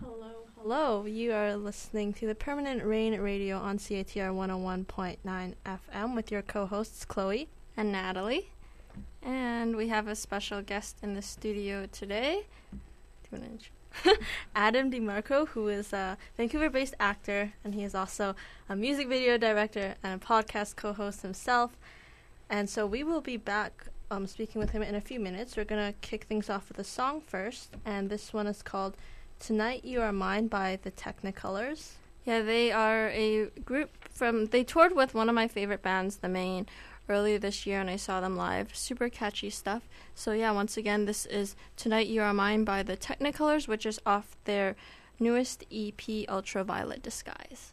Hello. You are listening to the Permanent Rain Radio on CATR 101.9 FM with your co-hosts Chloe and Natalie. And we have a special guest in the studio today. Adam DeMarco, who is a Vancouver-based actor, and he is also a music video director and a podcast co-host himself. And so we will be back speaking with him in a few minutes. We're going to kick things off with a song first, and this one is called Tonight You Are Mine by the Technicolors. Yeah, they are a group they toured with one of my favorite bands, The Maine, earlier this year, and I saw them live. Super catchy stuff. So yeah, once again, this is Tonight You Are Mine by the Technicolors, which is off their newest EP, Ultraviolet Disguise.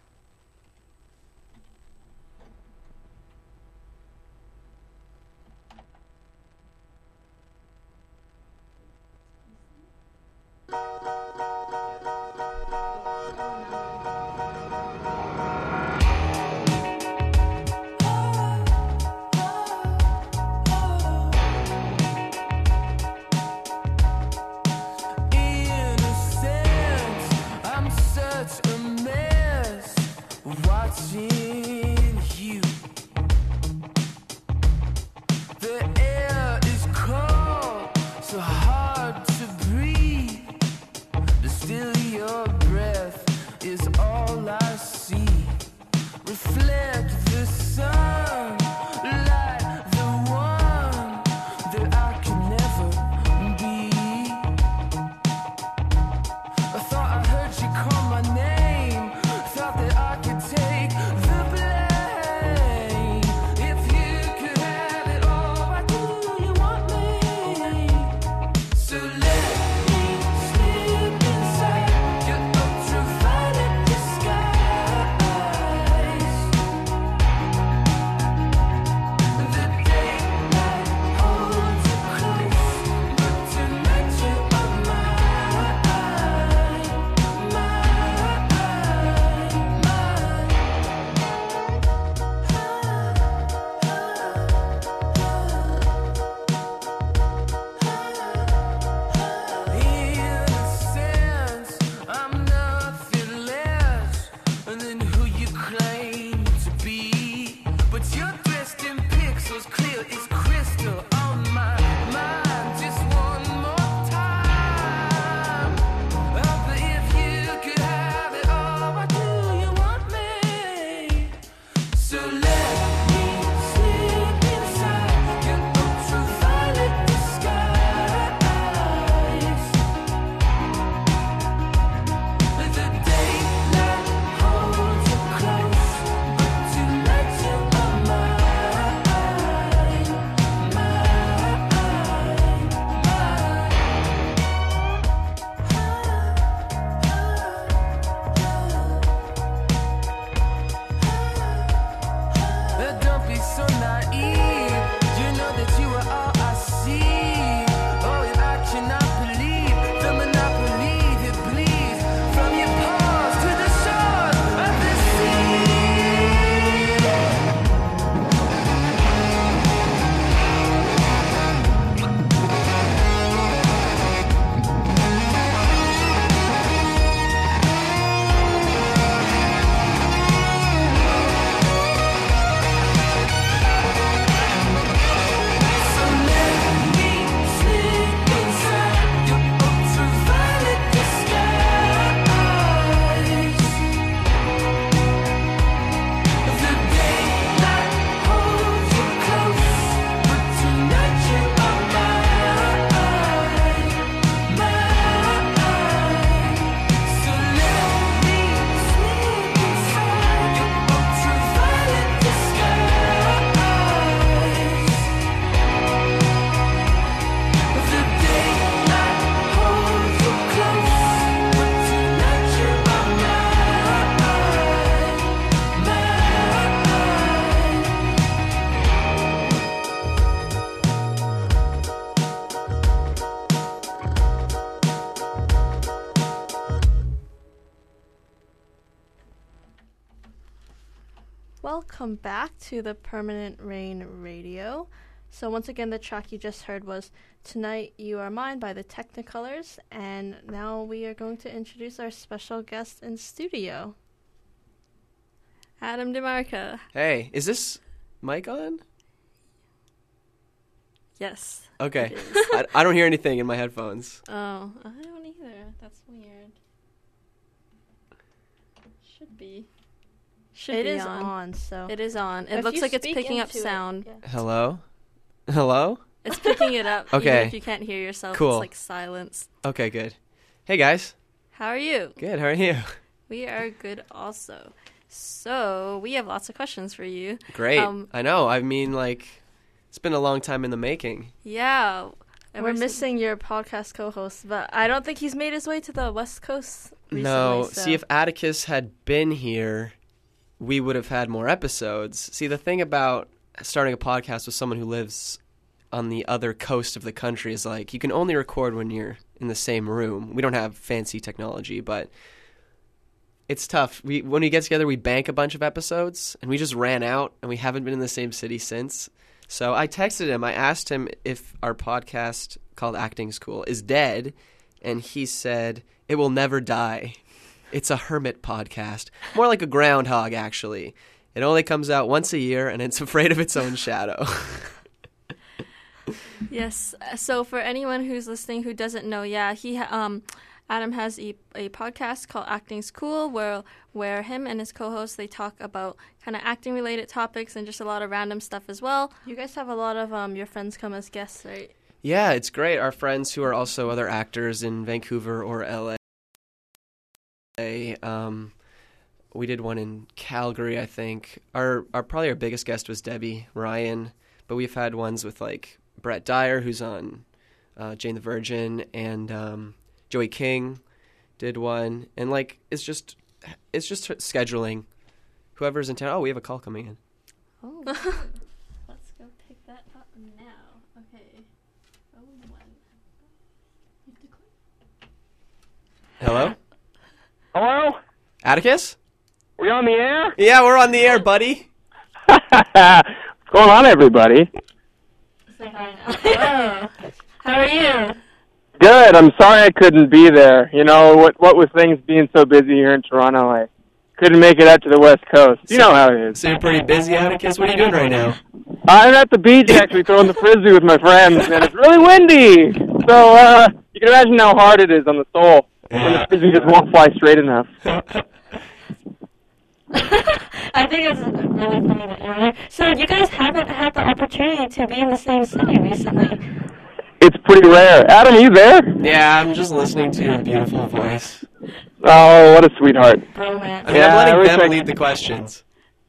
Welcome back to the Permanent Rain Radio. So once again, the track you just heard was Tonight You Are Mine by the Technicolors. And now we are going to introduce our special guest in studio, Adam DeMarca. Hey, is this mic on? Yes. Okay. I don't hear anything in my headphones. Oh, I don't either. That's weird. Should be. It is on, so. It is on. It looks like it's picking up sound. Yeah. Hello? Hello? It's picking it up. Okay. Even if you can't hear yourself, Cool. It's like silence. Okay, good. Hey, guys. How are you? Good, how are you? We are good also. So, we have lots of questions for you. Great. I know. I mean, like, it's been a long time in the making. Yeah. We're missing your podcast co-host, but I don't think he's made his way to the West Coast recently. No. So. See, if Atticus had been here, we would have had more episodes. See, the thing about starting a podcast with someone who lives on the other coast of the country is, like, you can only record when you're in the same room. We don't have fancy technology, but it's tough. When we get together, we bank a bunch of episodes, and we just ran out, and we haven't been in the same city since. So I texted him. I asked him if our podcast called Acting School is dead, and he said, it will never die. It's a hermit podcast. More like a groundhog, actually. It only comes out once a year, and it's afraid of its own shadow. Yes. So for anyone who's listening who doesn't know, Adam has a podcast called Acting School where him and his co-host, they talk about kind of acting related topics and just a lot of random stuff as well. You guys have a lot of your friends come as guests, right? Yeah, it's great. Our friends who are also other actors in Vancouver or LA. We did one in Calgary, I think. Our probably our biggest guest was Debbie Ryan, but we've had ones with like Brett Dyer, who's on Jane the Virgin, and Joey King did one, and like it's just scheduling. Whoever's in town. Oh, we have a call coming in. Oh, let's go pick that up now. Okay. Oh, one. Hello, Hello? Atticus? We on the air? Yeah, we're on the air, buddy. What's going on, everybody? Hello. How are you? Good. I'm sorry I couldn't be there. You know, what with things being so busy here in Toronto, I couldn't make it out to the West Coast. You know how it is. So you're pretty busy, Atticus? What are you doing right now? I'm at the beach actually throwing the frisbee with my friends, and it's really windy. So you can imagine how hard it is on the soul when the frisbee just won't fly straight enough. I think it's really funny that you're here. So you guys haven't had the opportunity to be in the same city recently. It's pretty rare. Adam, are you there? Yeah, I'm just listening to your beautiful voice. Oh, what a sweetheart. Bromance. I mean, I'm letting them lead the questions.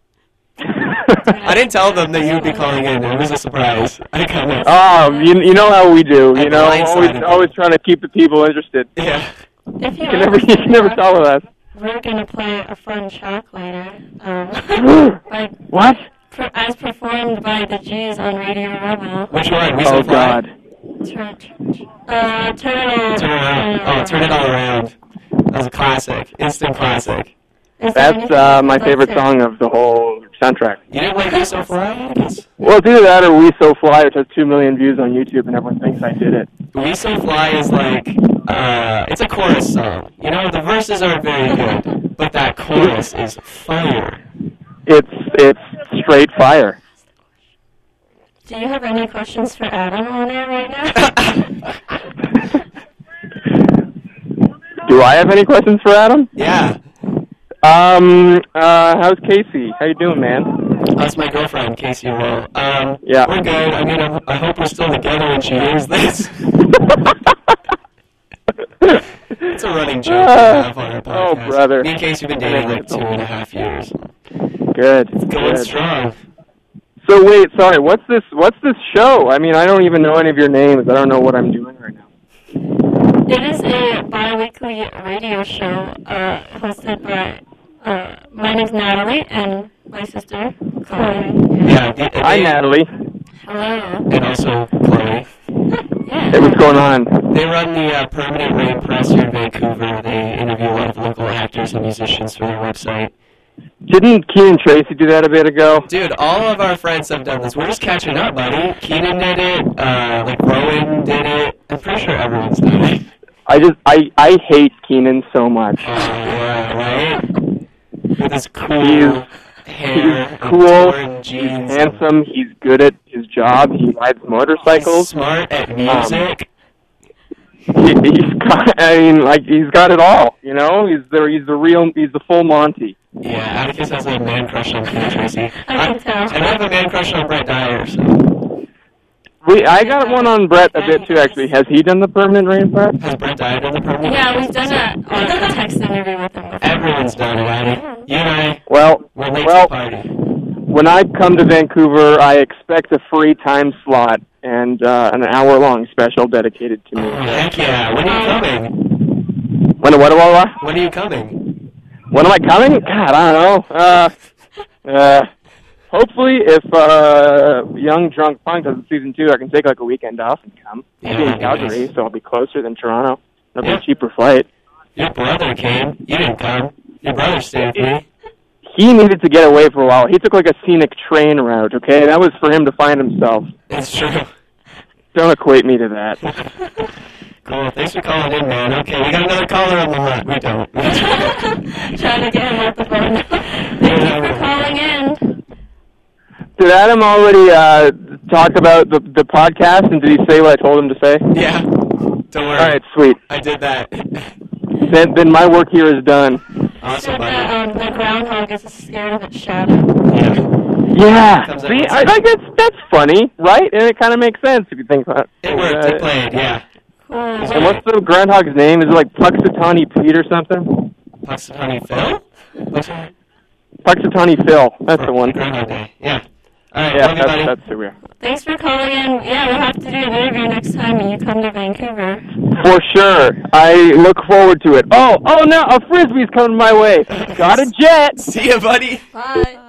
I didn't tell them that you'd be calling in. It was a surprise. I kind of. You know how we do. I You know, always trying to keep the people interested. Yeah. If You can never tell with us. We're going to play a fun track later. What? As performed by the G's on Radio Rebel. Which one? Oh, God. Turn it on. Turn it around. Oh, turn it all around. That was a classic. Instant classic. That's my favorite song of the whole soundtrack. You didn't like We So Fly? Well, it's either that or We So Fly, which has 2 million views on YouTube, and everyone thinks I did it. We So Fly is like, it's a chorus song. You know, the verses aren't very good, but that chorus is fire. It's straight fire. Do you have any questions for Adam on it right now? Do I have any questions for Adam? Yeah. How's Casey? How you doing, man? That's my girlfriend, Casey Roll. Yeah. We're good. I mean, I hope we're still together when she hears this. It's a running joke we have on our podcast. Oh, brother. Me and Casey have been dating like 2.5 years. Good. It's going good. strong. So wait, sorry, what's this show? I mean, I don't even know any of your names. I don't know what I'm doing right now. It is a bi-weekly radio show hosted by, my name's Natalie and my sister, Chloe. Yeah. Hi, Natalie. Hello. And also Chloe. Yeah. Hey, what's going on? They run the Permanent Rain Press here in Vancouver. They interview a lot of local actors and musicians for their website. Didn't Keenan Tracy do that a bit ago? Dude, all of our friends have done this. We're just catching up, buddy. Keenan did it. Like Rowan did it. I'm pretty sure everyone's done it. I hate Keenan so much. Yeah, right? With his cool hair, He's cool, torn jeans, he's handsome, he's good at his job, he rides motorcycles. smart at music. He's got it all, you know? He's the full Monty. Yeah, Atticus has a man crush on Keenan Tracy. I can tell. And I have a man crush on Brett Dyer, so. I got one on Brett a bit too, actually. Has he done the permanent rainforest? Has Brett Dyer done the permanent? Yeah, we've done a text interview with him before. Everyone's done it, Addy. You and I, Well, we're late to the party. when I come to Vancouver, I expect a free time slot and an hour-long special dedicated to me. Oh, heck yeah. When are you coming? What? When are you coming? When am I coming? God, I don't know. Hopefully, if Young Drunk Punk does season 2, I can take like a weekend off and come. I'll be in that'd be Calgary, nice. so I'll be closer than Toronto. It'll be Yeah. a cheaper flight. Your brother came. You didn't come. Your brother stayed with me. He needed to get away for a while. He took like a scenic train route, okay? That was for him to find himself. It's true. Don't equate me to that. Cool. Thanks for calling in, man. Okay, we got another caller on the line. We don't. Trying to get him off the phone. Thank you for calling in. Did Adam already talk about the podcast, and did he say what I told him to say? Yeah. Don't worry. All right, sweet. I did that. Then my work here is done. Awesome, Said buddy. that the groundhog is scared of its shadow. Yeah. Yeah. Comes See, out I think that's funny, right? And it kind of makes sense if you think about it. It worked. It played, yeah. Cool. And what's the groundhog's name? Is it like Puxatawny Pete or something? Puxatawny Phil? Puxatawny? Puxatawny Phil. That's the one. Groundhog Day. Yeah. All right, Yeah, love you, buddy. that's who we are. Thanks for calling in. Yeah, we'll have to do an interview next time when you come to Vancouver. For sure. I look forward to it. Oh no, a Frisbee's coming my way. Got a jet. See ya, buddy. Bye.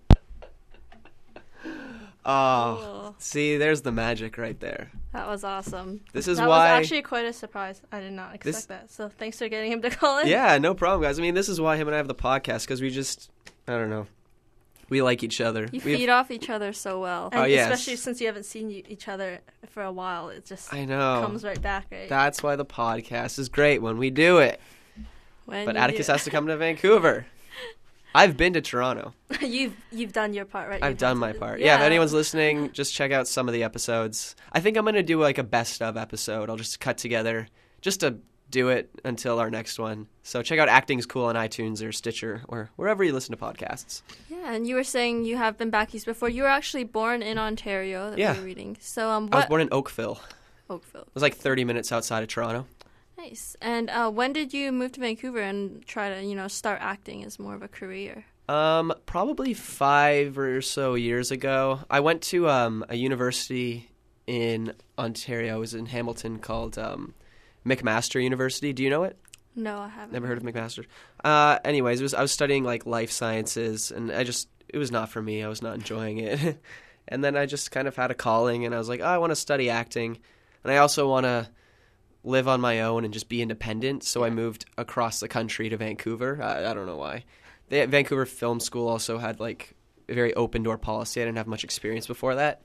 Oh, see, there's the magic right there. That was awesome. This is that why. was actually quite a surprise. I did not expect that. So thanks for getting him to call in. Yeah, no problem, guys. I mean, this is why him and I have the podcast, because we just, I don't know, we like each other. You We've- feed off each other so well. Oh, And yes. especially since you haven't seen each other for a while. It just I know. comes right back, right? That's why the podcast is great when we do it. When But you Atticus do- has to come to Vancouver. I've been to Toronto. You've done your part, right? I've You've done my visited. part. Yeah, if anyone's listening, just check out some of the episodes. I think I'm going to do like a best of episode. I'll just cut together just to do it until our next one. So check out Acting's Cool on iTunes or Stitcher or wherever you listen to podcasts. Yeah, and you were saying you have been back east before. You were actually born in Ontario. That Yeah. we were reading. So I was what? born in Oakville. Oakville. It was like 30 minutes outside of Toronto. Nice. And when did you move to Vancouver and try to start acting as more of a career? Probably 5 or so years ago. I went to a university in Ontario. It was in Hamilton called McMaster University. Do you know it? No, I haven't. Never heard of McMaster. Anyways, I was studying like life sciences, and it was not for me. I was not enjoying it. And then I just kind of had a calling, and I was like, oh, I want to study acting, and I also want to live on my own and just be independent. So I moved across the country to Vancouver. I don't know why. The Vancouver Film School also had like a very open door policy. I didn't have much experience before that,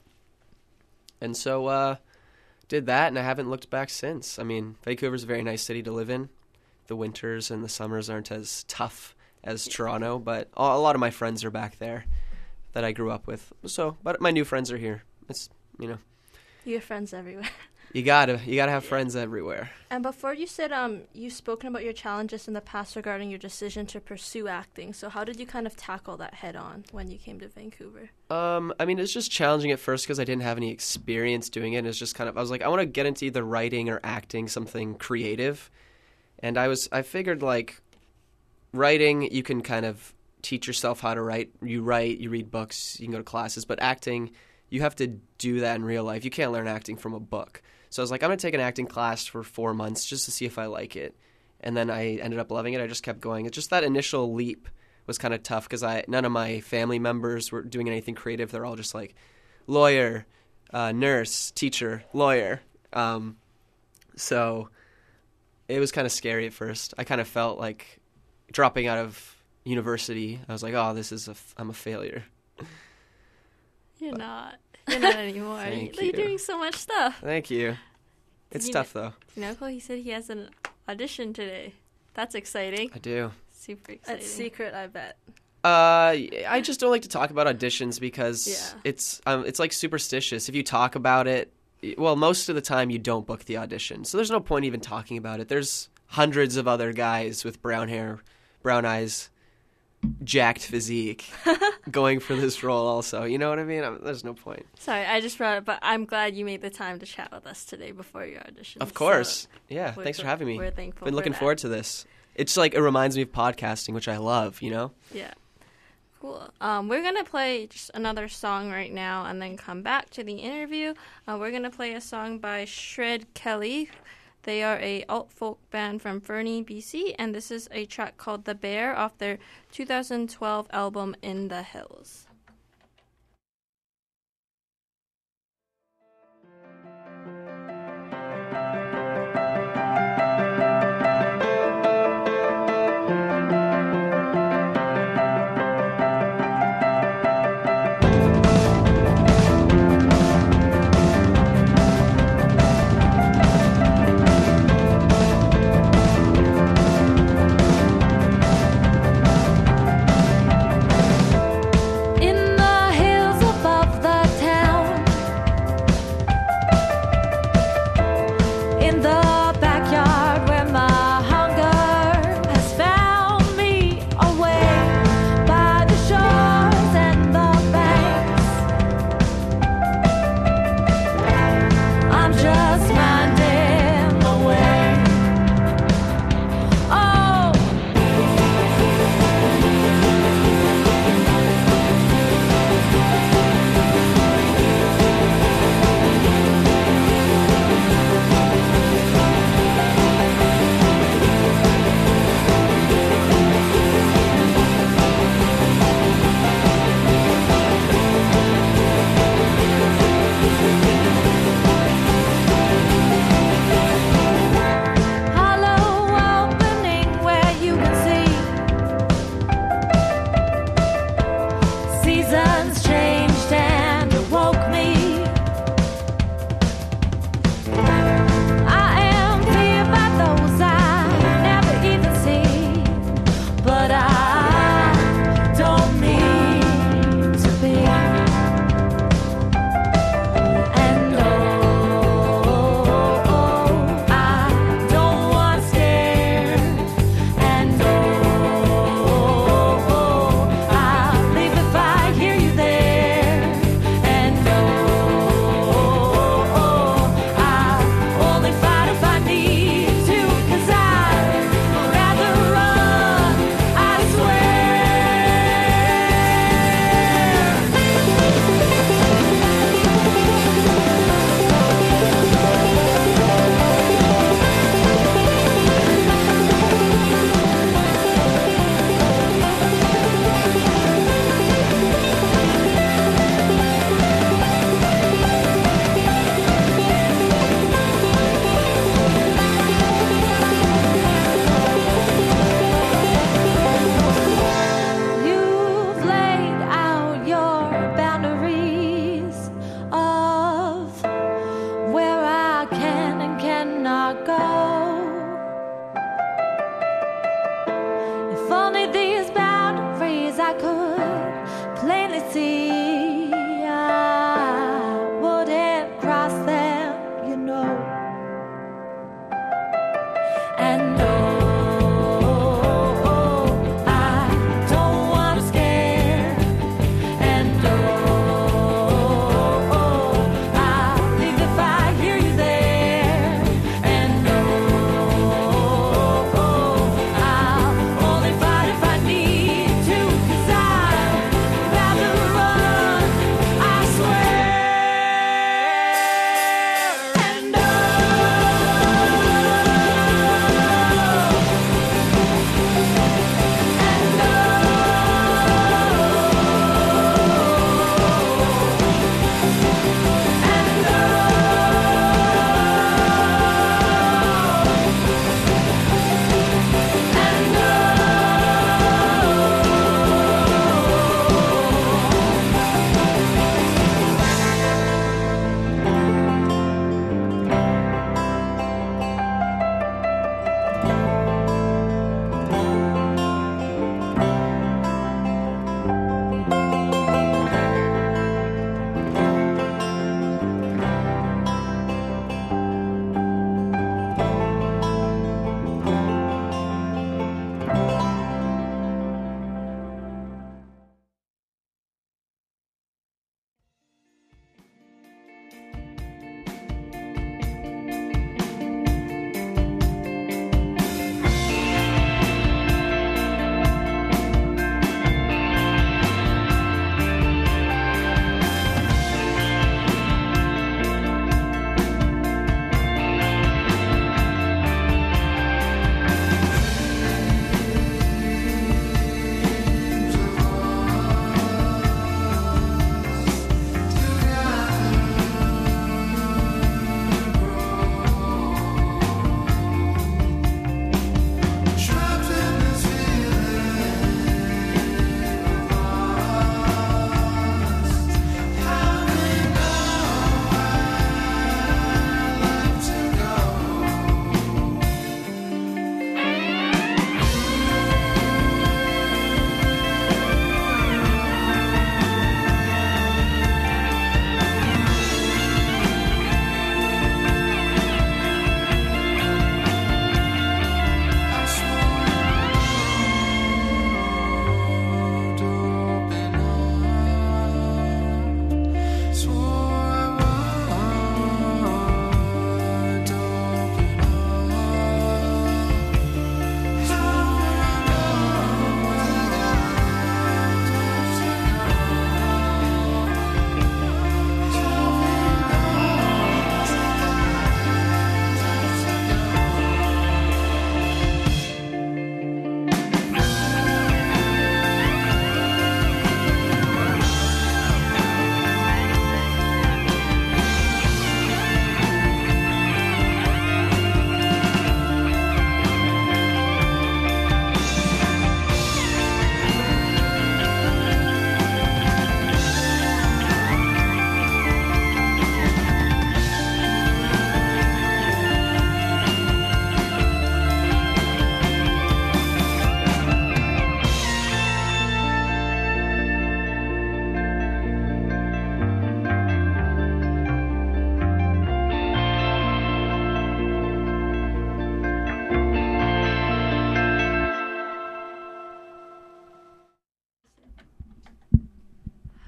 and so did that, and I haven't looked back since. I mean, Vancouver's a very nice city to live in. The winters and the summers aren't as tough as Toronto, but a lot of my friends are back there that I grew up with. So, but my new friends are here. It's You have friends everywhere. you gotta have friends everywhere. And before you said you've spoken about your challenges in the past regarding your decision to pursue acting. So how did you kind of tackle that head on when you came to Vancouver? I mean, it's just challenging at first because I didn't have any experience doing it. It's just kind of, I was like, I want to get into either writing or acting, something creative. And I figured like writing, you can kind of teach yourself how to write, you read books, you can go to classes, but acting, you have to do that in real life. You can't learn acting from a book. So I was like, I'm going to take an acting class for 4 months just to see if I like it. And then I ended up loving it. I just kept going. It's just that initial leap was kind of tough because none of my family members were doing anything creative. They're all just like lawyer, nurse, teacher, lawyer. So it was kind of scary at first. I kind of felt like dropping out of university, I was like, oh, I'm a failure. You're not. You're not anymore. Thank You're you. doing so much stuff. Thank you. It's tough, though. Cole, he said he has an audition today. That's exciting. I do. Super exciting. It's secret, I bet. I just don't like to talk about auditions because Yeah. it's like superstitious. If you talk about it, well, most of the time you don't book the audition. So there's no point even talking about it. There's hundreds of other guys with brown hair, brown eyes, jacked physique going for this role also. You know what I mean? There's no point. Sorry, I just brought it, but I'm glad you made the time to chat with us today before your audition. Of course. So Yeah, thanks for having me. We're thankful. Been looking for that. forward to this. It's like it reminds me of podcasting, which I love, you know? Yeah. Cool. We're going to play just another song right now and then come back to the interview. We're going to play a song by Shred Kelly. They are a alt folk band from Fernie, BC, and this is a track called The Bear off their 2012 album In the Hills. Only fight if I need to, 'cause I'd rather run.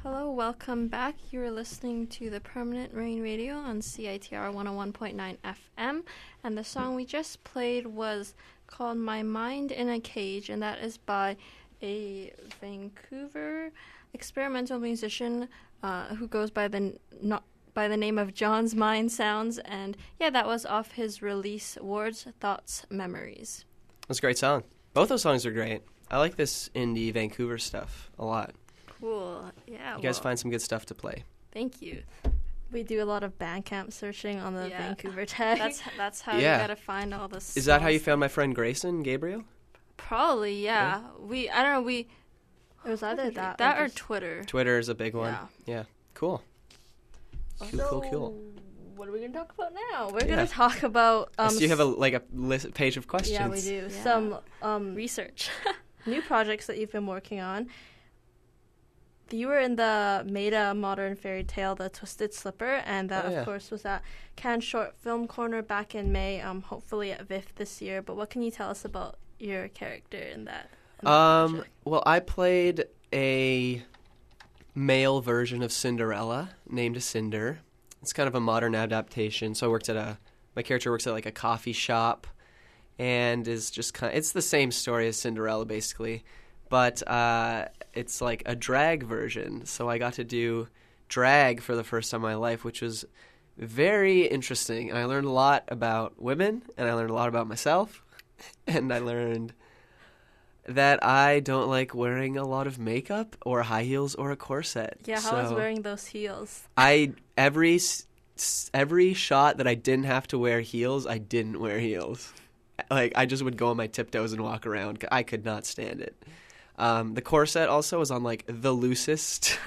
Hello, welcome back. You're listening to the Permanent Rain Radio on CITR 101.9 FM, and the song we just played was called My Mind in a Cage, and that is by a Vancouver experimental musician who goes by the name of John's Mind Sounds, and yeah, that was off his release Words, Thoughts, Memories. That's a great song. Both those songs are great. I like this indie Vancouver stuff a lot. Cool. Yeah. You guys find some good stuff to play. Thank you. We do a lot of Bandcamp searching on the Vancouver tag. That's how you gotta find all this. Is that how you found my friend Grayson Gabriel? Probably, yeah. I don't know. It was either that or Twitter. Twitter is a big one. Yeah. Cool. Cool. What are we gonna talk about now? We're gonna talk about. So you have a page of questions. Yeah, we do. Yeah. Some research. new projects that you've been working on. You were in the Meta Modern Fairy Tale, The Twisted Slipper, and that, of course, was at Cannes Short Film Corner back in May, hopefully at VIFF this year. But what can you tell us about your character in that project? Well, I played a male version of Cinderella named Cinder. It's kind of a modern adaptation. So my character works at like a coffee shop and is just it's the same story as Cinderella, basically. But it's like a drag version. So I got to do drag for the first time in my life, which was very interesting. And I learned a lot about women, and I learned a lot about myself. And I learned that I don't like wearing a lot of makeup or high heels or a corset. Yeah, how was wearing those heels? Every shot that I didn't have to wear heels, I didn't wear heels. Like, I just would go on my tiptoes and walk around. I could not stand it. The corset also was on like the loosest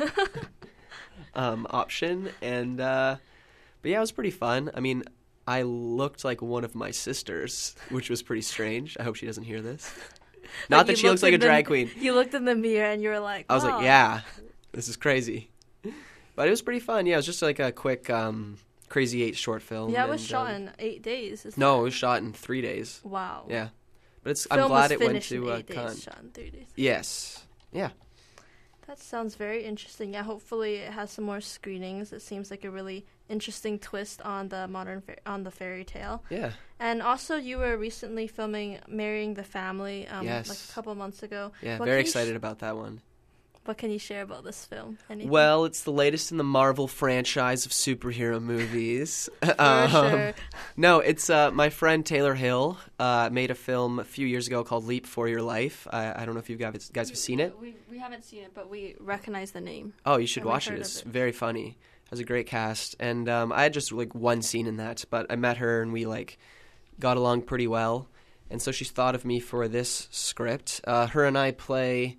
option, and but yeah, it was pretty fun. I mean, I looked like one of my sisters, which was pretty strange. I hope she doesn't hear this. Not that she looks like a drag queen. You looked in the mirror and you were like, I was like, yeah, this is crazy. But it was pretty fun. Yeah, it was just like a quick Crazy 8 short film. Yeah, it was shot in 8 days. It was shot in 3 days. Wow. Yeah. But I'm glad it went to Cannes. Days, shot in 3 days. Yes. Yeah. That sounds very interesting. Yeah, hopefully it has some more screenings. It seems like a really interesting twist on the fairy tale. Yeah. And also, you were recently filming Marrying the Family, yes. like a couple months ago. Yeah, very excited about that one. What can you share about this film? Anything? Well, it's the latest in the Marvel franchise of superhero movies. Sure. No, it's my friend Taylor Hill made a film a few years ago called Leap for Your Life. I don't know if you guys have seen it. We haven't seen it, but we recognize the name. Oh, you should watch it. It's very funny. It has a great cast. And I had just like one scene in that, but I met her and we like got along pretty well. And so she thought of me for this script. Her and I play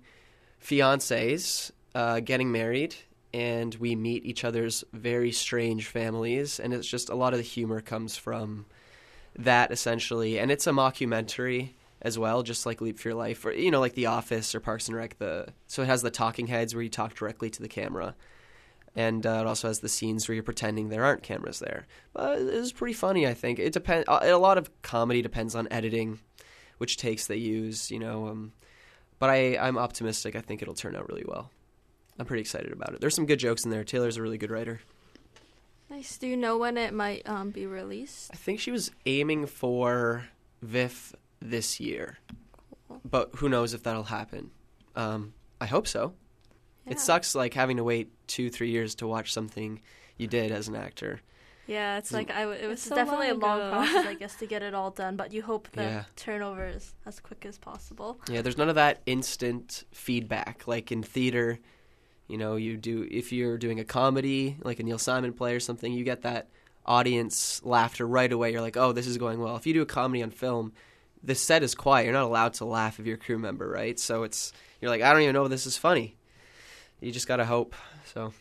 fiancés getting married, and we meet each other's very strange families, and it's just a lot of the humor comes from that, essentially. And it's a mockumentary as well, just like Leap for Your Life, or like The Office or Parks and Rec. So it has the talking heads where you talk directly to the camera, and it also has the scenes where you're pretending there aren't cameras there. But it was pretty funny, I think. It depends. A lot of comedy depends on editing, which takes they use, But I'm optimistic. I think it'll turn out really well. I'm pretty excited about it. There's some good jokes in there. Taylor's a really good writer. Nice. Do you know when it might be released? I think she was aiming for VIFF this year. Cool. But who knows if that'll happen. I hope so. Yeah. It sucks like having to wait 2-3 years to watch something you did as an actor. Yeah, it's like it was so definitely a long ago. process, I guess, to get it all done. But you hope the turnover is as quick as possible. Yeah, there's none of that instant feedback like in theater. You do if you're doing a comedy like a Neil Simon play or something, you get that audience laughter right away. You're like, oh, this is going well. If you do a comedy on film, the set is quiet. You're not allowed to laugh if you're a crew member, right? So you're like, I don't even know if this is funny. You just gotta hope. So.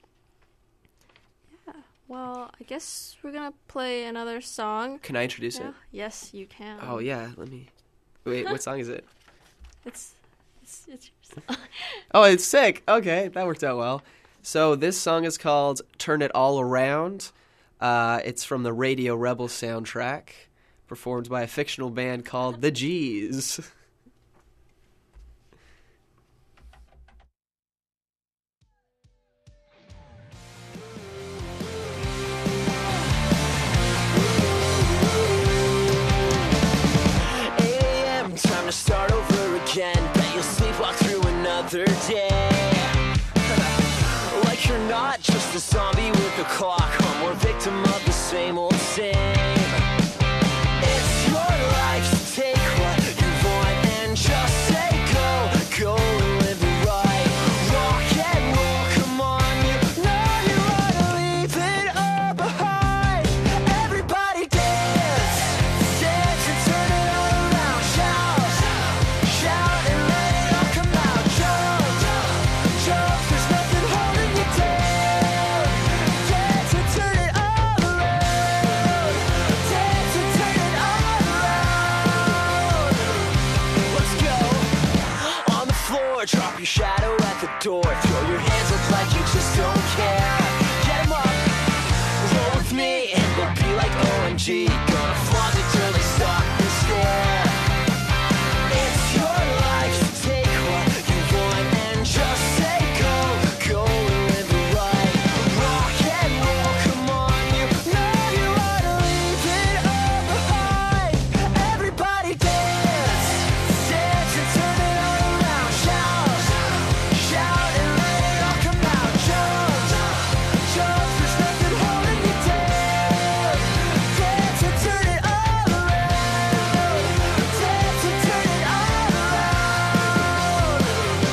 Well, I guess we're going to play another song. Can I introduce it? Yes, you can. Oh, yeah. Let me... Wait, what song is it? It's your song. Oh, it's sick. Okay, that worked out well. So this song is called Turn It All Around. It's from the Radio Rebel soundtrack, performed by a fictional band called The G's. another day. Like you're not just a zombie with a clock, or more victim of the same old same. It's your life, so take what you want and just say go, go and live it right. Rock and roll, come on, you know you ought to leave it all behind. Everybody dance, dance and turn it all around. Shout, shout and let it all come out. Jump, jump, there's nothing holding you down. Dance and turn it all around. Dance and turn it all around. Let's go. On the floor, drop your shadow at the door. Throw your hands up like you just don't care. Get 'em up, roll with me, and we'll be like OMG. Gonna flaunt it till they stop and stare. It's your life, so take what you want and just say go, go and live it right. Rock and roll, come on, you know you ought to leave it all behind. Everybody dance, dance and turn it all around. Shout, shout and let it all come out. Jump, jump, there's nothing holding you down. Dance and turn it all around. Dance and turn it all around.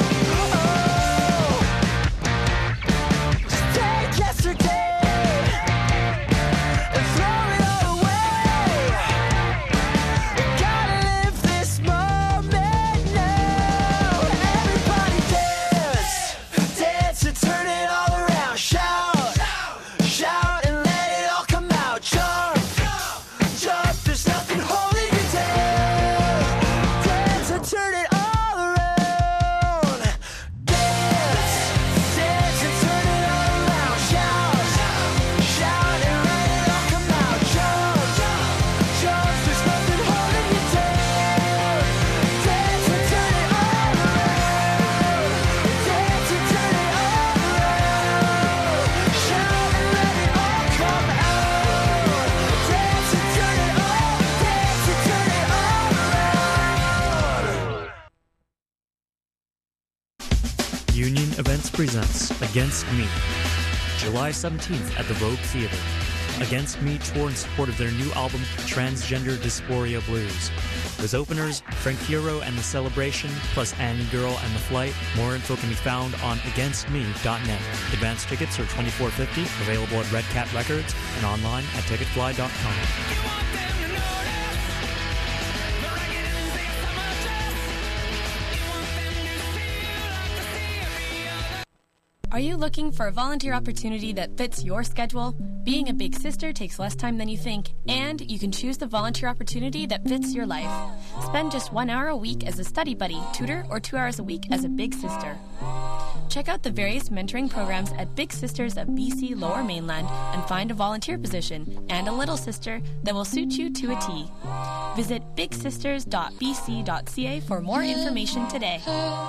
Oh, just take yesterday and throw it all away. We gotta live this moment now. Everybody dance, dance and turn it all around. Shout, shout and let it all come out. Jump, jump, there's nothing holding you down. Dance and turn it all around. Dance, dance and turn it all around. Shout, shout and let it all come out. Jump, jump, there's nothing holding you down. Dance and turn it all around. Dance and turn it all around. Shout and let it all come out. Dance and turn it all, dance and turn it all around. Union Events presents Against Me, July 17th at the Vogue Theater. Against Me tour in support of their new album, Transgender Dysphoria Blues. With openers, Frank Hero and The Celebration, plus Annie Girl and The Flight. More info can be found on againstme.net. Advance tickets are $24.50, available at Red Cat Records and online at ticketfly.com. Are you looking for a volunteer opportunity that fits your schedule? Being a big sister takes less time than you think, and you can choose the volunteer opportunity that fits your life. Spend just 1 hour a week as a study buddy, tutor, or 2 hours a week as a big sister. Check out the various mentoring programs at Big Sisters of BC Lower Mainland and find a volunteer position and a little sister that will suit you to a T. Visit bigsisters.bc.ca for more information today.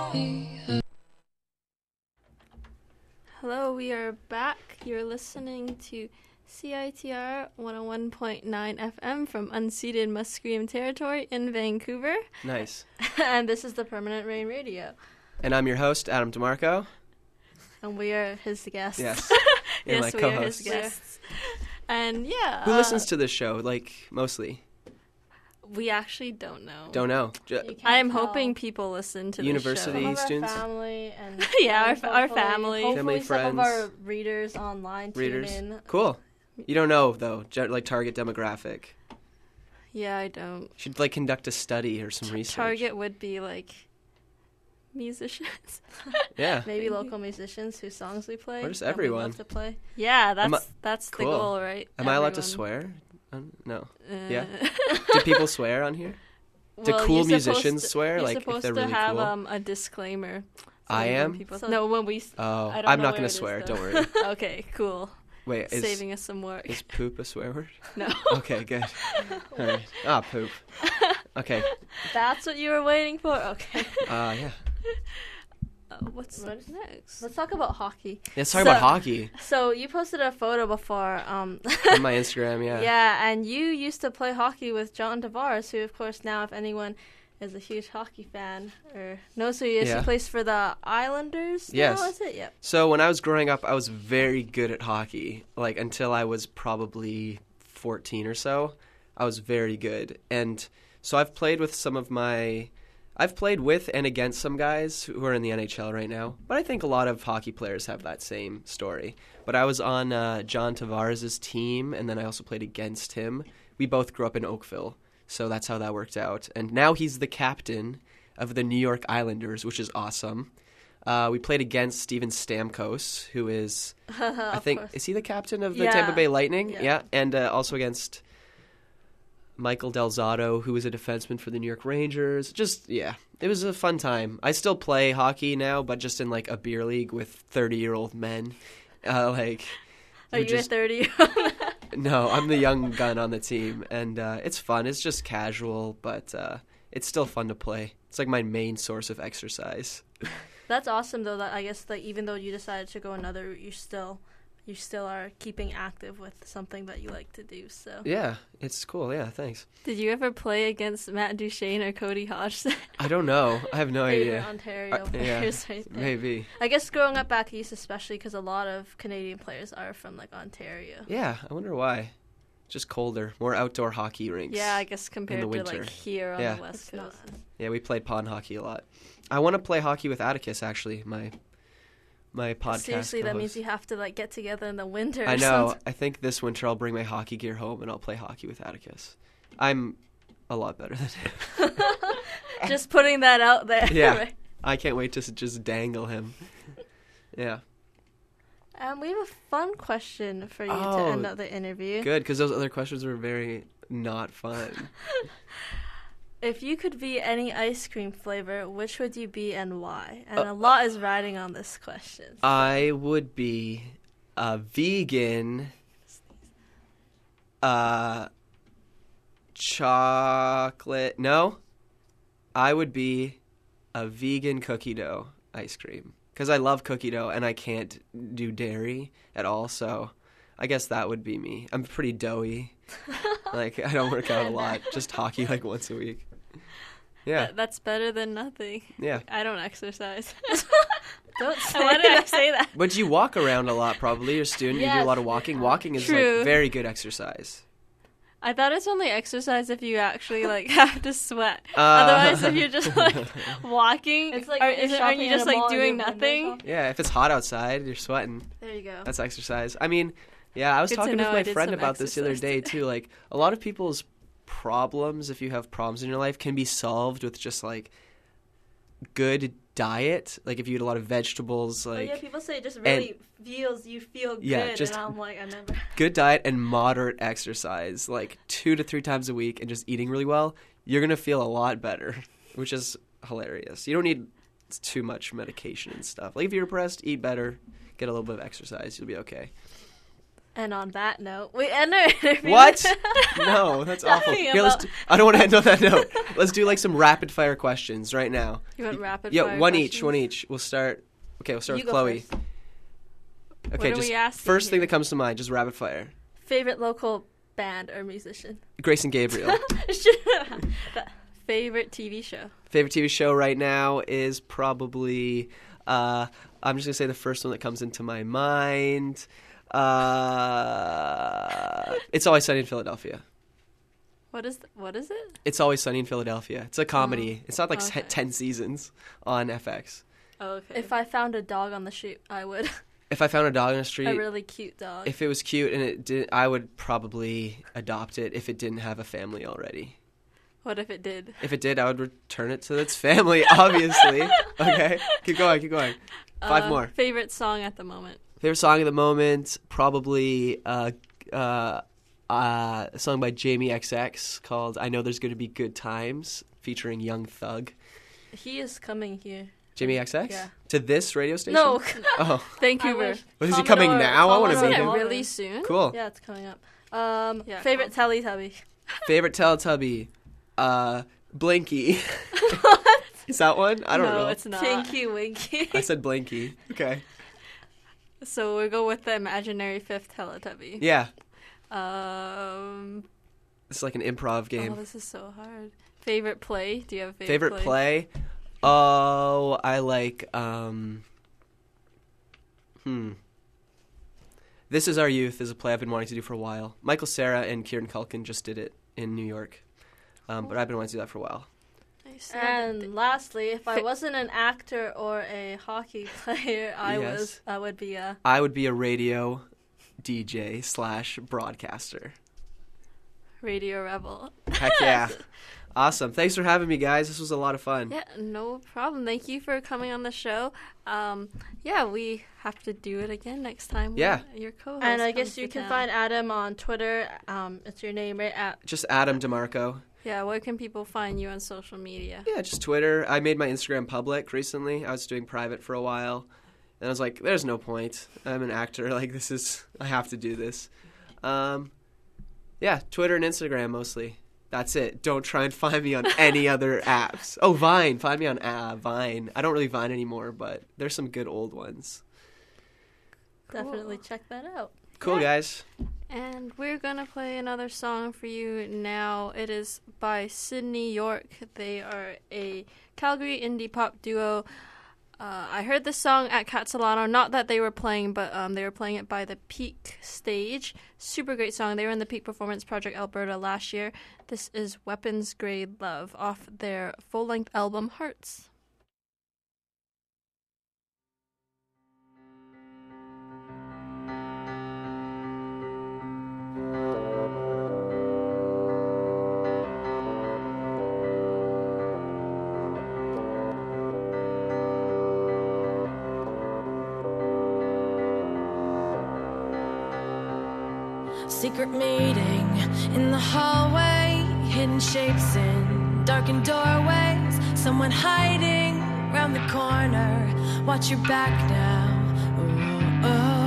Hello, we are back. You're listening to CITR 101.9 FM from unceded Musqueam territory in Vancouver. Nice. And this is the Permanent Rain Radio. And I'm your host, Adam DeMarco. And we are his guests. Yes. Yes, my we are his co-hosts. guests. And yeah. Who listens to this show, like, mostly? We actually don't know. Don't know. I'm hoping people listen to University the show. students? Our family and Yeah, our family. Family, Hopefully friends. some of our readers online Readers. tune in. Cool. You don't know, though, like, target demographic. Yeah, I don't. Should, like, conduct a study or some research. Target would be, like, musicians. Yeah. Maybe local musicians whose songs we play. Or just that we everyone. love to play. Yeah, that's Cool. the goal, right? Am I allowed to swear? No. Yeah. Do people swear on here? Do Well, cool you're musicians supposed to- swear? You're Like, if supposed they're to really have cool? a disclaimer. I am? No, when we... Oh, I don't I'm know not where going it to is, swear. though. Don't worry. Okay, cool. Wait, Saving us some work. Is poop a swear word? No. Okay, good. All right. Ah, poop. Okay. That's what you were waiting for? Okay. Yeah. What's next? Let's talk about hockey. Let's talk about hockey. So you posted a photo before. On my Instagram, yeah. Yeah, and you used to play hockey with John Tavares, who, of course, now if anyone is a huge hockey fan, or knows who he is. He plays for the Islanders. Yes. Now, is it? Yep. So when I was growing up, I was very good at hockey. Like until I was probably 14 or so, I was very good. And so I've played with I've played with and against some guys who are in the NHL right now. But I think a lot of hockey players have that same story. But I was on John Tavares' team, and then I also played against him. We both grew up in Oakville. So that's how that worked out. And now he's the captain of the New York Islanders, which is awesome. We played against Steven Stamkos, who is, I think, is he the captain of the Tampa Bay Lightning? Yeah. And also against Michael Del Zotto, who is a defenseman for the New York Rangers. It was a fun time. I still play hockey now, but just in like a beer league with 30-year-old men. Are you a 30-year-old? No, I'm the young gun on the team, and it's fun. It's just casual, but it's still fun to play. It's like my main source of exercise. That's awesome, though. That I guess like even though you decided to go another route, you still are keeping active with something that you like to do. So yeah, it's cool. Yeah, thanks. Did you ever play against Matt Duchene or Cody Hodgson? I don't know. I have no idea. Ontario players, right there. Maybe. I guess growing up back east, especially because a lot of Canadian players are from like Ontario. Yeah, I wonder why. Just colder, more outdoor hockey rinks. Yeah, I guess compared in the to winter. like here on the West Coast. Yeah, we played pond hockey a lot. I want to play hockey with Atticus, actually, my podcast. Seriously, that means you have to like get together in the winter. I know. Something. I think this winter I'll bring my hockey gear home and I'll play hockey with Atticus. I'm a lot better than him. Just putting that out there. Yeah, Right? I can't wait to just dangle him. Yeah. We have a fun question for you to end out the interview. Good, because those other questions were very not fun. If you could be any ice cream flavor, which would you be and why? And a lot is riding on this question. So. I would be a vegan chocolate. No, I would be a vegan cookie dough ice cream. Because I love cookie dough and I can't do dairy at all, so I guess that would be me. I'm pretty doughy. Like, I don't work out a lot. Just hockey like once a week. Yeah. That's better than nothing. Yeah. I don't exercise. Don't say Why did I say that? But you walk around a lot, probably. You're a student. Yes. You do a lot of walking. Walking is True. like very good exercise. I thought it's only exercise if you actually like have to sweat. Otherwise, if you're just like walking, It's like aren't you just like doing nothing? Yeah, if it's hot outside, you're sweating. There you go. That's exercise. I mean, yeah, I was Good to talking with know my I did friend some about this the other exercise day, today. too. Like, a lot of people's problems, if you have problems in your life, can be solved with just, like, good diet. Like, if you eat a lot of vegetables, like... yeah, people say it just really you feel good, Yeah, just- and I'm like, I never... good diet and moderate exercise, like 2 to 3 times a week, and just eating really well, you're going to feel a lot better, which is hilarious. You don't need too much medication and stuff. Like, if you're depressed, eat better, get a little bit of exercise, you'll be okay. And on that note, we end our interview. What? No, that's awful. Talking Here, about- I don't want to end on that note. Let's do, like, some rapid-fire questions right now. You want rapid Yeah, fire one questions? each. We'll start with You go Chloe. first. Okay, are just we asking first thing here? that comes to mind, just rapid fire. Favorite local band or musician? Grayson Gabriel. Favorite TV show? Favorite TV show right now is probably, I'm just going to say the first one that comes into my mind. It's Always Sunny in Philadelphia. What is it? It's Always Sunny in Philadelphia. It's a comedy. It's not like Okay. 10 seasons on FX. Oh, okay. If I found a dog on the street, I would. If I found a dog on the street, A really cute dog. if it was cute and it did, I would probably adopt it if it didn't have a family already. What if it did? If it did, I would return it to its family, obviously. Okay, keep going. 5 more. Favorite song at the moment? Favorite song at the moment, probably a song by Jamie XX called I Know There's Gonna Be Good Times, featuring Young Thug. He is coming here. Jamie XX? Yeah. To this radio station? No. Oh. Vancouver. Is he coming now? I want to Isn't meet it him. really soon? Cool. Yeah, it's coming up. Yeah, Favorite Teletubby. Favorite Teletubby? Blinky. Is that one? I don't know. No, it's not. Tinky Winky. I said Blinky. Okay. So we'll go with the imaginary fifth Teletubby. Yeah. Um. It's like an improv game. Oh, this is so hard. Favorite play? Do you have a favorite play? Oh, I like This Is Our Youth is a play I've been wanting to do for a while. Michael Cera and Kieran Culkin just did it in New York. But I've been wanting to do that for a while. Nice. And lastly, if I wasn't an actor or a hockey player, I would be a radio DJ / broadcaster. Radio rebel. Heck yeah. Awesome. Thanks for having me, guys. This was a lot of fun. Yeah, no problem. Thank you for coming on the show. We have to do it again next time. Yeah. Your co-host. And I guess you can find Adam on Twitter. It's your name, right? Just Adam DeMarco. Yeah, where can people find you on social media? Yeah, just Twitter. I made my Instagram public recently. I was doing private for a while. And I was like, there's no point. I'm an actor. Like, I have to do this. Yeah, Twitter and Instagram mostly. That's it. Don't try and find me on any other apps. Oh, Vine. Find me on Vine. I don't really Vine anymore, but there's some good old ones. Cool. Definitely check that out. Cool, guys. And we're going to play another song for you now. It is by Sydney York. They are a Calgary indie pop duo. I heard this song at Catalano. Not that they were playing, but they were playing it by the Peak stage. Super great song. They were in the Peak Performance Project Alberta last year. This is Weapons Grade Love off their full-length album Hearts. Secret meeting in the hallway, hidden shapes in darkened doorways, someone hiding round the corner. Watch your back now. Oh.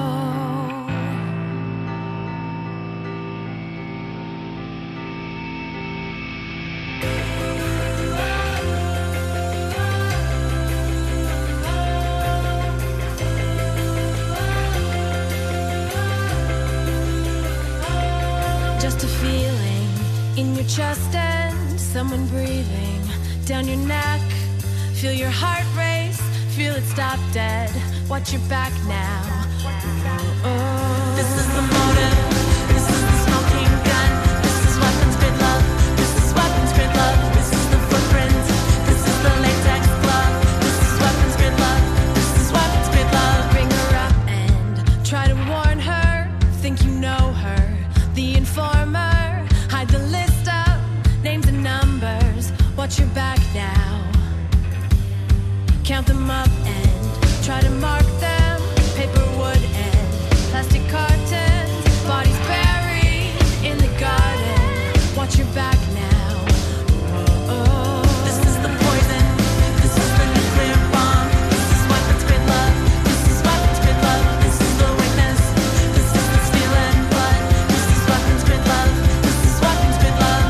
Chest and someone breathing down your neck. Feel your heart race, feel it stop dead. Watch your back now. Oh. This is the motive, this is the smoking gun, this is weapons grade love, this is weapons grade love, this is the footprints, this is the latex glove, this is weapons grade love, this is weapons grade love. Bring her up and try to warn her, think you know her, the informer, hide the list. Names and numbers, watch your back now. Count them up and try to mark them. Paper, wood, and plastic cartons. Bodies buried in the garden. Watch your back now. Oh. This is the poison. This is the nuclear bomb. This is weapons grade love. This is weapons grade love. This is the witness. This is the steel and blood. This is weapons grade love. This is weapons grade love.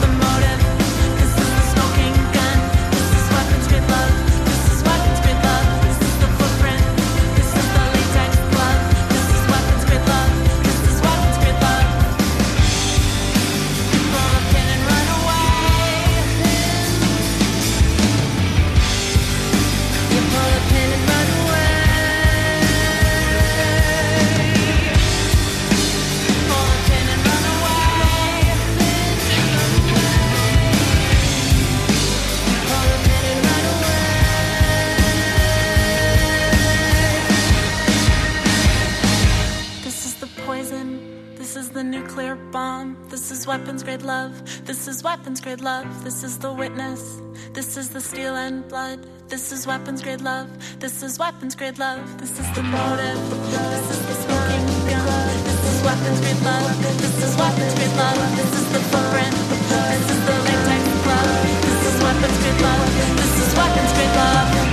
Weapons grade love, this is weapons grade love, this is the witness, this is the steel and blood, this is weapons grade love, this is weapons grade love, this is the motive, this is the smoking gun, this is weapons grade love, this is weapons grade love, this is the footprint, this is the latex glove, this is weapons grade love, this is weapons grade love.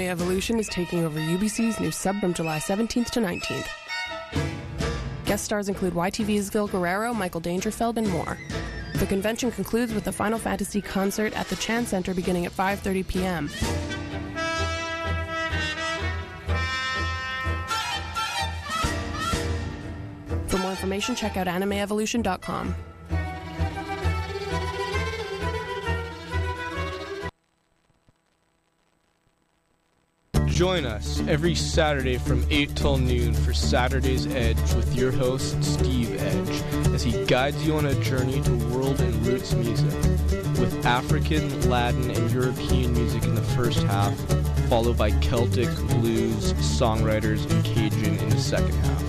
Evolution is taking over UBC's new sub from July 17th to 19th. Guest stars include YTV's Vil Guerrero, Michael Dangerfeld, and more. The convention concludes with a Final Fantasy concert at the Chan Center beginning at 5:30 p.m. For more information, check out animeevolution.com. Join us every Saturday from 8 till noon for Saturday's Edge with your host, Steve Edge, as he guides you on a journey to world and roots music, with African, Latin, and European music in the first half, followed by Celtic, blues, songwriters, and Cajun in the second half.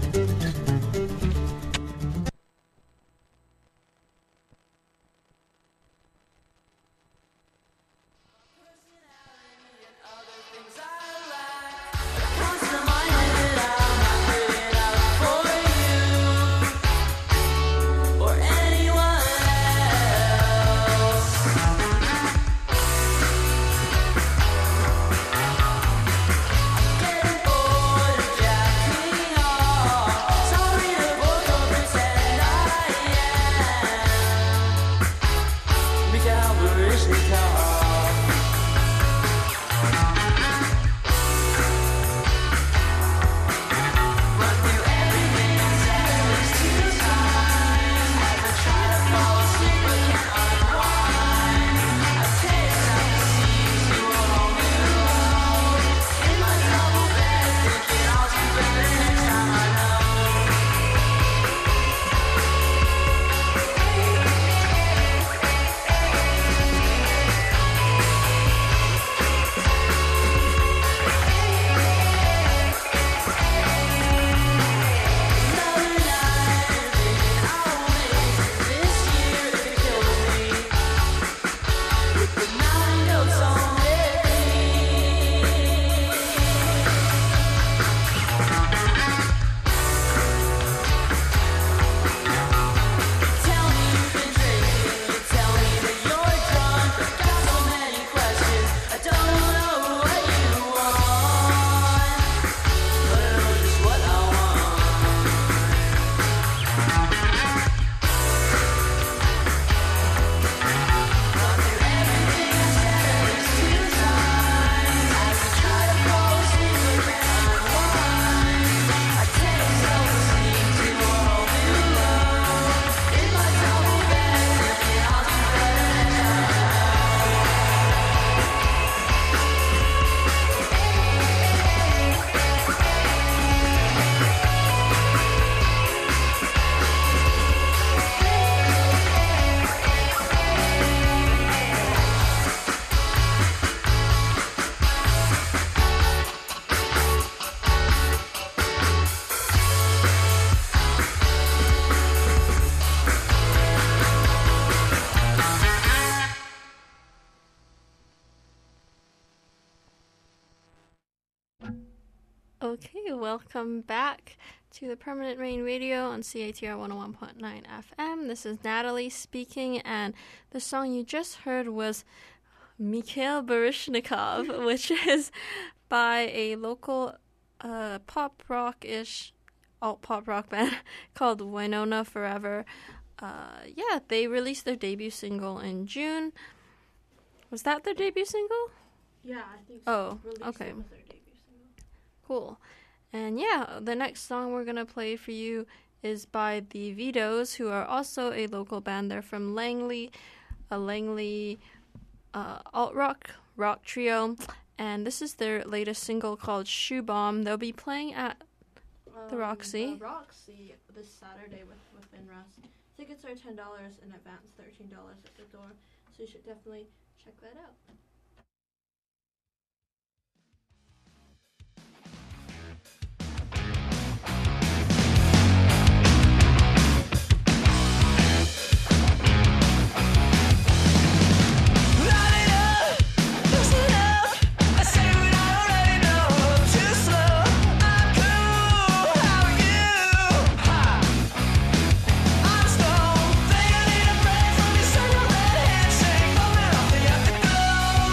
Okay, welcome back to the Permanent Rain Radio on CATR 101.9 FM. This is Natalie speaking, and the song you just heard was Mikhail Baryshnikov, which is by a local pop rock-ish alt-pop rock band called Winona Forever. They released their debut single in June. Was that their debut single? Yeah, I think so. Oh, okay. Cool. And yeah, the next song we're going to play for you is by the Vitos, who are also a local band. They're from Langley, a Langley alt-rock rock trio. And this is their latest single called Shoe Bomb. They'll be playing at the Roxy. The Roxy this Saturday with Russ. Tickets are $10 in advance, $13 at the door. So you should definitely check that out. Go!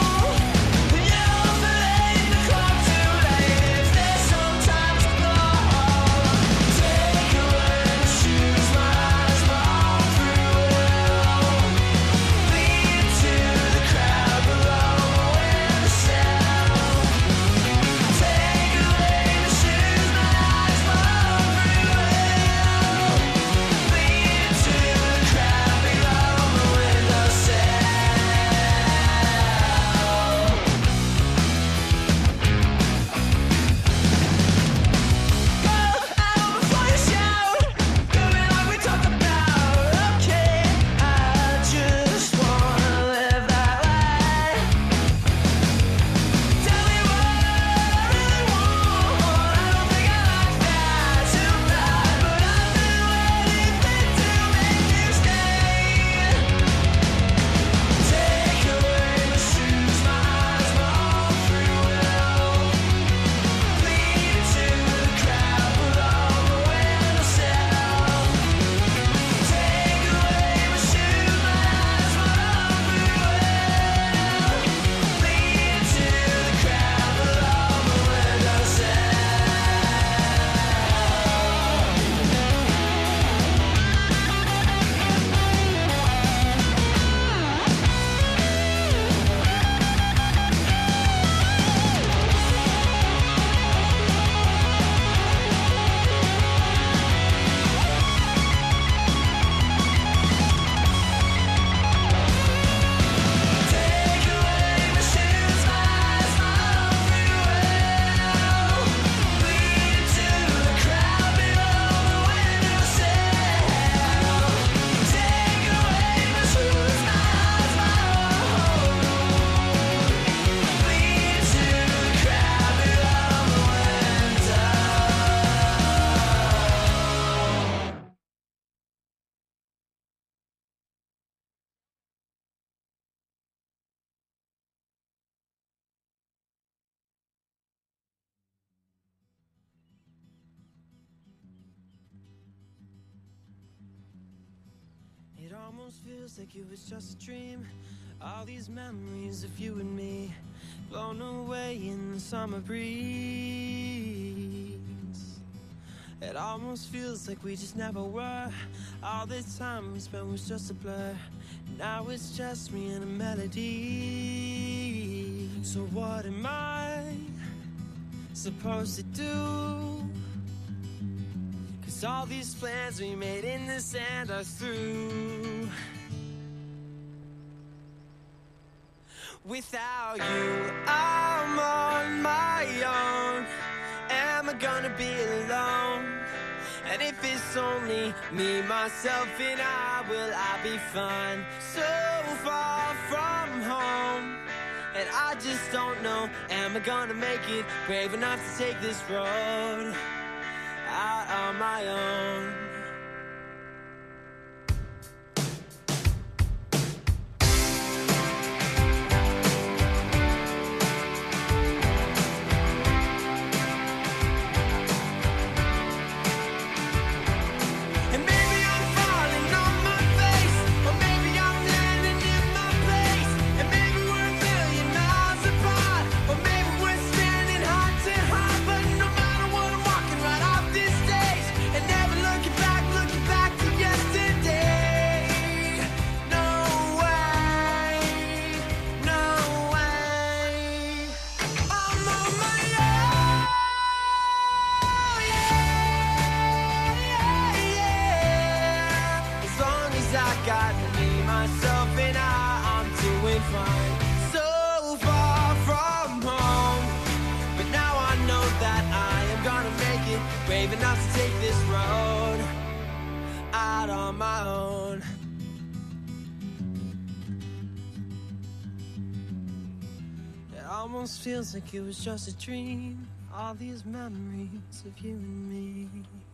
almost feels like it was just a dream. All these memories of you and me, blown away in the summer breeze. It almost feels like we just never were. All the time we spent was just a blur. Now it's just me and a melody. So what am I supposed to do? 'Cause all these plans we made in the sand are through. Without you, I'm on my own. Am I gonna be alone? And if it's only me, myself, and I, will I be fine? So far from home, and I just don't know. Am I gonna make it brave enough to take this road out on my own? Brave enough to take this road out on my own. It almost feels like it was just a dream. All these memories of you and me.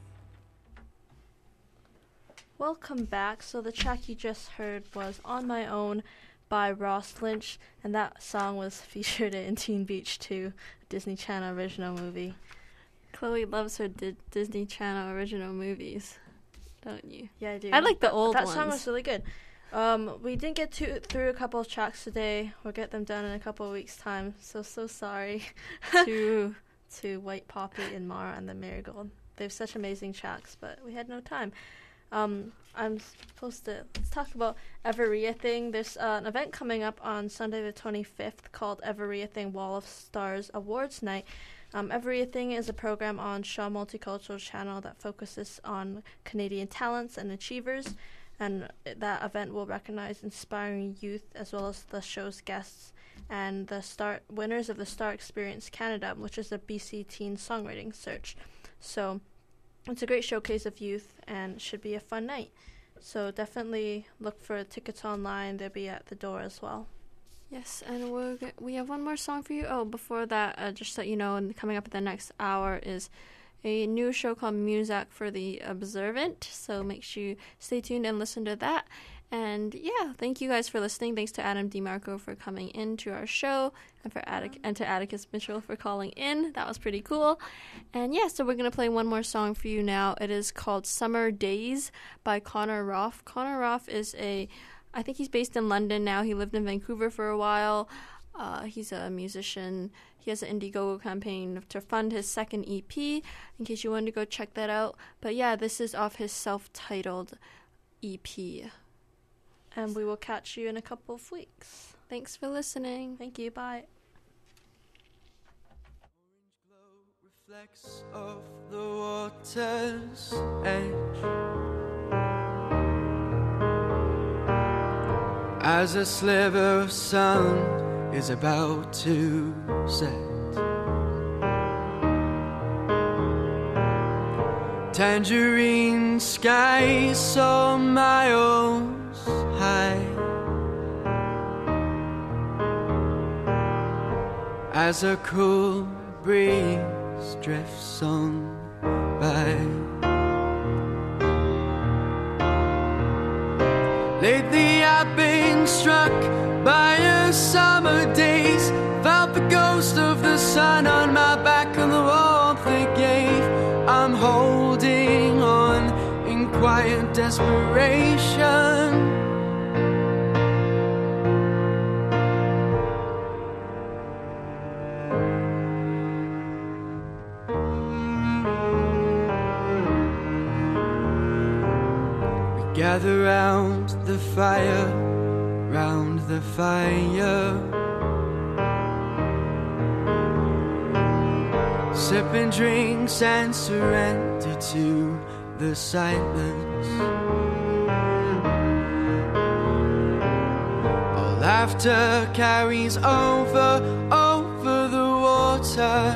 Welcome back. So the track you just heard was On My Own by Ross Lynch, and that song was featured in Teen Beach 2, a Disney Channel original movie. Chloe loves her Disney Channel original movies, don't you? Yeah, I do. I like the old ones. That song was really good. We didn't get through a couple of tracks today. We'll get them done in a couple of weeks' time. So sorry to White Poppy and Mara and the Marigold. They have such amazing tracks, but we had no time. I'm supposed to let's talk about Everia Thing. There's an event coming up on Sunday the 25th called Everia Thing Wall of Stars Awards Night. Everia Thing is a program on Shaw Multicultural Channel that focuses on Canadian talents and achievers, and that event will recognize inspiring youth as well as the show's guests and the winners of the Star Experience Canada, which is a BC teen songwriting search. So it's a great showcase of youth and should be a fun night. So definitely look for tickets online. They'll be at the door as well. Yes, and we have one more song for you. Oh, before that, just so you know, and coming up in the next hour is a new show called Muzak for the Observant. So make sure you stay tuned and listen to that. And yeah, thank you guys for listening. Thanks to Adam DeMarco for coming into our show, and to Atticus Mitchell for calling in. That was pretty cool. And yeah, so we're going to play one more song for you now. It is called Summer Days by Connor Roth. Connor Roth is I think he's based in London now. He lived in Vancouver for a while. He's a musician. He has an Indiegogo campaign to fund his second EP, in case you wanted to go check that out. But yeah, this is off his self-titled EP. And we will catch you in a couple of weeks. Thanks for listening. Thank you. Bye. Orange glow reflects off the water's edge as a sliver of sun is about to set. Tangerine skies so miles high as a cool breeze drifts on by. Lately I've been struck by a summer days. Felt the ghost of the sun on my back and the warmth it gave. I'm holding on in quiet desperation. gather round the fire, round the fire. Sipping drinks and surrender to the silence. All laughter carries over the water.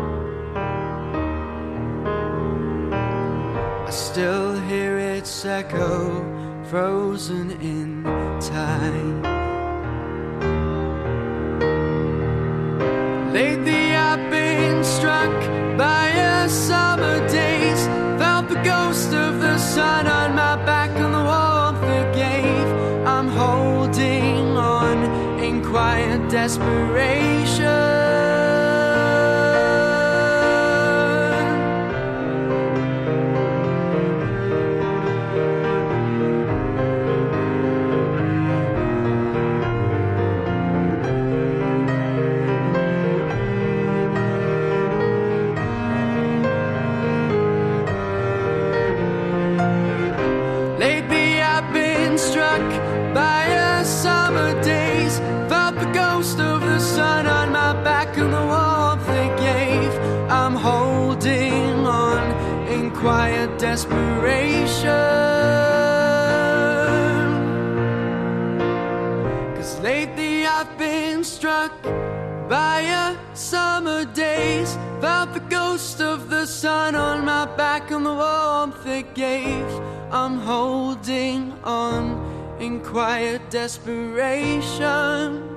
I still hear its echo, frozen in time. Lately I've been struck by a summer daze. Felt the ghost of the sun on my back and the warmth it gave. I'm holding on in quiet desperation. By a summer days, felt the ghost of the sun on my back and the warmth it gave. I'm holding on in quiet desperation. 'Cause lately I've been struck by a summer days, felt the ghost of the sun on my back and the warmth it gave. I'm holding on in quiet desperation.